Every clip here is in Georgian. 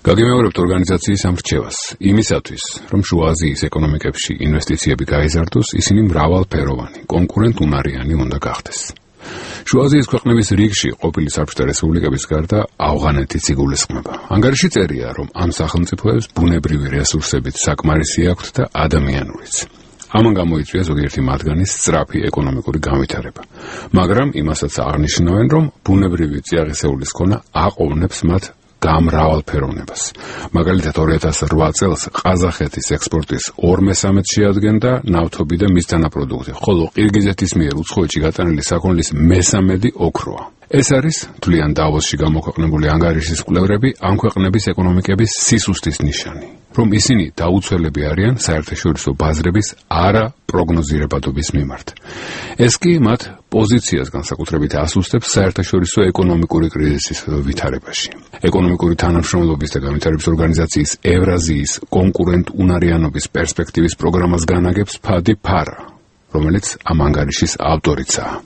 გაგიმეორებთ ორგანიზაციის ამ რჩევას იმისათვის, რომ შუა აზიის ეკონომიკებში ინვესტიციები გაიზარდოს, ისინი მრავალფეროვანი, კონკურენტუნარიანი უნდა გახდეს. შუა აზიის ქვეყნების რიგში ყოფილი საბჭოთა რესპუბლიკების გარდა ავღანეთიც იგულისხმება. ანგარიში წერია, რომ ამ სახელმწიფოებს ბუნებრივი რესურსებით საკმარისი აქვთ და ადამიანურიც. ამან გამოიწვია ზოგიერთი მათგანის სწრაფი ეკონომიკური განვითარება. მაგრამ იმასაც აღნიშნავენ, რომ ბუნებრივი წიაღისეულის ქონა აყოვნებს მათ გამრავალფეროვნებას. მაგალითად 2008 წელს ყაზახეთის ექსპორტის 2/3 შეადგენდა ნავთობი და მის თანაპროდუქტი, ხოლო ყირგიზეთის მიერ უცხოეთში გატანილი საქონლის 1/3 ოქროა. ეს არის თვლიან დავოსში გამოქვეყნებული ანგარიშის კვლევრები ამ ქვეყნების ეკონომიკების სისუსტის ნიშანი, რომ ისინი დაუცველები არიან საერთაშორისო ბაზრების არაპროგნოზირებადობის მიმართ. ეს კი მათ პოზიციას განსაკუთრებით ასუსტებს საერთაშორისო ეკონომიკური კრიზისის ვითარებაში. ეკონომიკური თანამშრომლობის და განვითარების ორგანიზაციის ევრაზიის კონკურენტუნარიანობის პერსპექტივის პროგრამას განაგებს ფადი ფარა, რომელიც ამ ანგარიშის ავტორიცაა.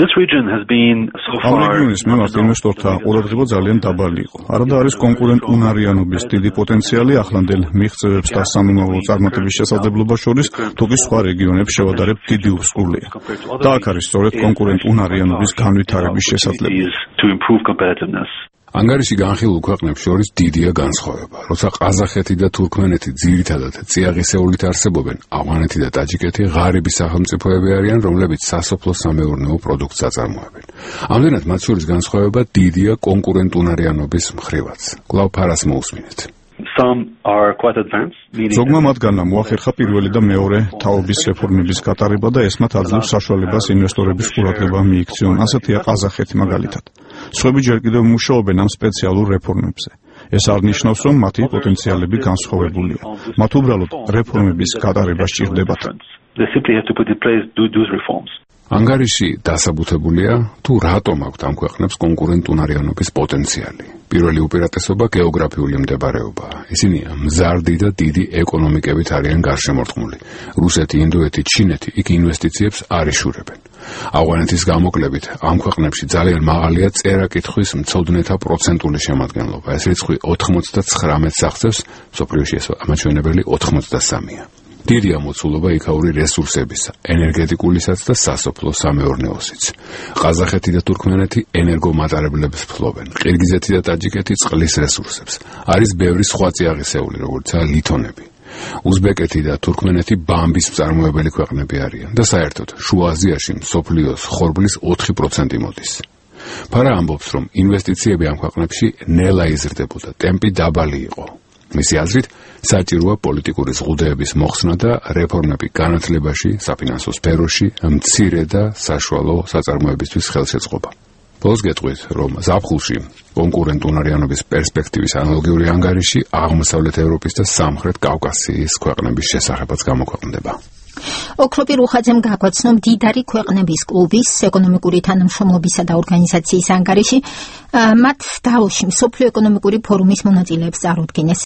ამ რეგიონის მიმართ ინვესტორთა ყურადღება ძალიან დაბალი იყო. არადა არის კონკურენტუნარიანობის დიდი პოტენციალი ახლანდელ მიღწევებს და სამომავლო წარმატების შესაძლებლობას შორის, თუკი სხვა რეგიონებს შევადარებთ დიდი ურსკვლელია. და აქ არის სწორედ კონკურენტუნარიანობის განვითარების შესაძლებლობა. ანგარიში განხილულ ქვეყნებს შორის დიდია განსხვავება. როცა ყაზახეთი და თურქმენეთი ძირითადად წიაღისეულით არსებობენ, ავღანეთი და ტაჯიკეთი ღარიბი სახელმწიფოები არიან, რომლებიც სასოფლო-სამეურნეო პროდუქტს აწარმოებენ. ამდენად მათ შორის განსხვავება დიდია კონკურენტუნარიანობის მხრივაც. კვლავ ფარას მოусმინეთ. ზოგმა მათგანმა მოახერხა პირველი და მეორე თაობის რეფორმების გატარება და ეს მათ აძლევს საშუალებას ინვესტორების ყურადღება მიიქციონ. ასეთია ყაზახეთი მაგალითად. სხვები ჯერ კიდევ მუშაობენ ამ სპეციალურ რეფორმებზე. ეს არ ნიშნავს, რომ მათი პოტენციალები განსხვავებულია. მათ უბრალოდ რეფორმების გატარება სჭირდებათ. ანგარიში დასაბუთებულია, თუ რატომ აქვთ ამ ქვეყნებს კონკურენტუნარიანობის პოტენციალი. პირველი უპირატესობა გეოგრაფიული მდებარეობაა. ისინი მზარდი და დიდი ეკონომიკებით არიან გარშემორტყმული. რუსეთი, ინდოეთი, ჩინეთი იქ ინვესტიციებს არ იშურებენ. ავღანეთის გამოკლებით ამ ქვეყნებში ძალიან მაღალია წერა-კითხვის მცოდნეთა პროცენტული შემადგენლობა. ეს რიცხვი 99-ს აღწევს, მსოფლიოში ეს ამაჩვენებელი 83-ია. დიდია მოცულობა იქაური რესურსებისა, ენერგეტიკულისაც და სასოფლო-სამეურნეოსიც. ყაზახეთი და თურქმენეთი ენერგომატარებლებს ფლობენ, ყირგიზეთი და ტაჯიკეთი წყლის რესურსებს. არის ბევრი სხვა წიაღისეული, როგორიცაა ლითონები. უზბეკეთი და თურქმენეთი ბამბის მწარმოებელი ქვეყნები არიან და საერთოდ შუა აზიაში მსოფლიოს ხორბლის 4% მოდის. ფარა ამბობს, რომ ინვესტიციები ამ ქვეყნებში ნელა იზრდებოდა, ტემპი დაბალი იყო. მისი აზრით, საჭიროა პოლიტიკური ზღუდეების მოხსნა და რეფორმები განათლებაში, საფინანსო სფეროში, მცირე და საშუალო საწარმოებისთვის ხელშეწყობა. ბოლოს გეტყვით, რომ ზაფხულში კონკურენტუნარიანობის პერსპექტივის ანალოგიური ანგარიში აღმოსავლეთ ევროპის და სამხრეთ კავკასიის ქვეყნების შესახებაც გამოქვეყნდება. ოქროპი რუხაძემ გაგვაცნო მდიდარი ქვეყნების კლუბის ეკონომიკური თანამშრომლობისა და ორგანიზაციის ანგარიში მათ დავოსში მსოფლიო ეკონომიკური ფორუმის მონაწილეებს წარუდგინეს.